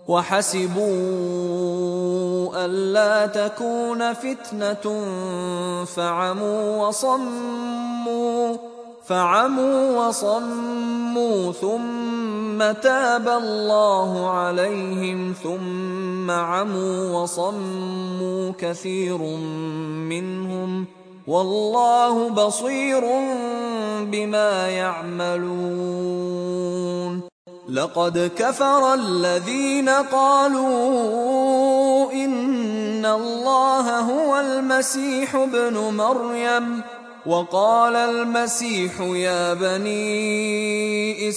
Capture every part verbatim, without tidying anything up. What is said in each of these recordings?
وحسبوا ألا تكون فتنة فعموا وصموا فعموا وصموا ثم تاب الله عليهم ثم عموا وصموا كثير منهم والله بصير بما يعملون. لقد كفر الذين قالوا إن الله هو المسيح ابن مريم وقال المسيح يا بني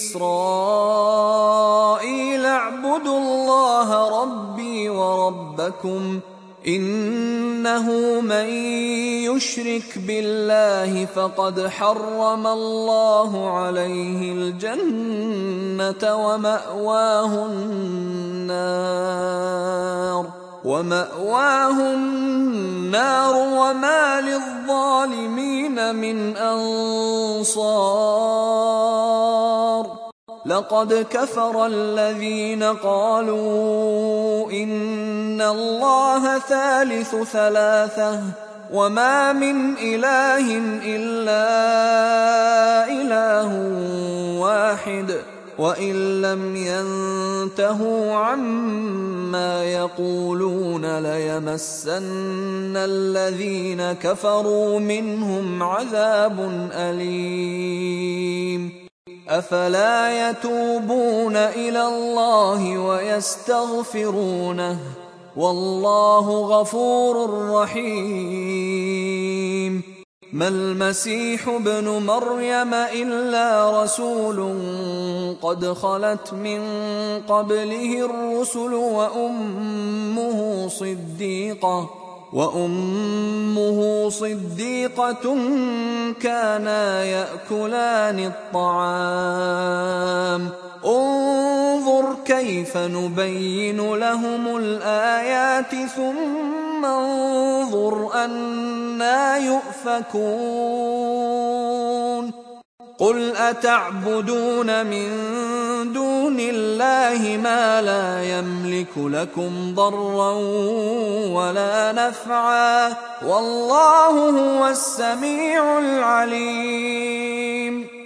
إسرائيل اعبدوا الله ربي وربكم إنه من يشرك بالله فقد حرم الله عليه الجنة ومأواه النار ومأواه النار وما للظالمين من أنصار. لقد كفر الذين قالوا إن الله ثالث ثلاثة وما من إله إلا إله واحد وإن لم ينتهوا عما يقولون ليمسن الذين كفروا منهم عذاب أليم. أفلا يتوبون إلى الله ويستغفرونه والله غفور رحيم. ما المسيح ابن مريم إلا رسول قد خلت من قبله الرسل وأمه صديقة وأمه صديقة كانا يأكلان الطعام انظر كيف نبين لهم الآيات ثم انظر أنى يؤفكون. قل أتعبدون من دون الله ما لا يملك لكم ضرا ولا نفعا والله هو السميع العليم.